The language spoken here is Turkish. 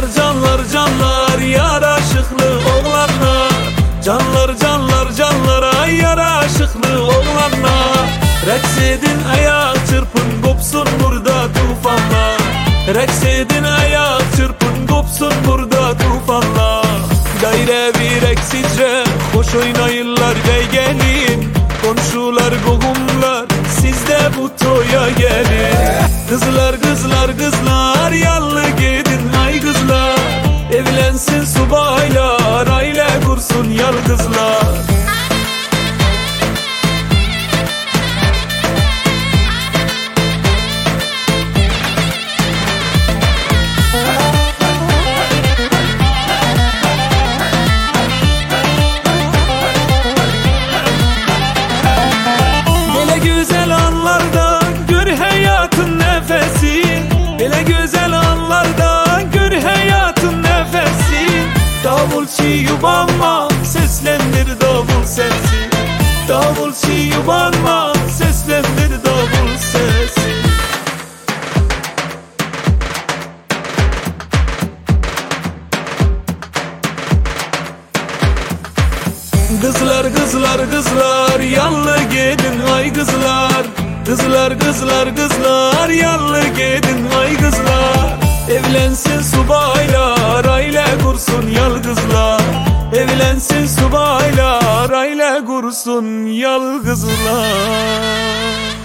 Canlar canlar canlar yaraşıklı oğlanlar. Canlar canlar canlara yaraşıklı oğlanlar. Reks edin ayak çırpın kopsun burada tufanlar. Reks edin ayak çırpın kopsun burada tufanlar. Daire bir eksice hoş oynayırlar bey gelin. Komşular qohumlar siz de bu toya gelin. Kızlar kızlar kızlar yallı gidin ay kızlar. Evlensin subaylar aile kursun yal kızlar. Güzel anlarda gör hayatın nefesi. Hele güzel anlarda gör hayatın nefesi. Davulçu yubanma seslendir davul sesi. Davulçu yubanma seslendir davul sesi. Kızlar kızlar kızlar yallı gidin ay kızlar. Kızlar kızlar kızlar yallı gidin ay kızlar. Evlensin subaylar aile kursun yal kızlar. Evlensin subaylar aile kursun yal kızlar.